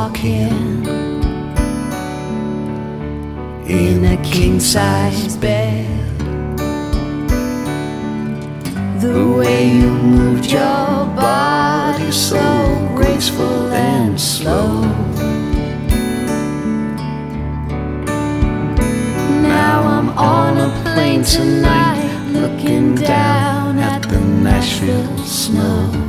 walking in a king-size bed. The way you moved your body so graceful and slow. Now I'm on a plane tonight, looking down at the Nashville snow.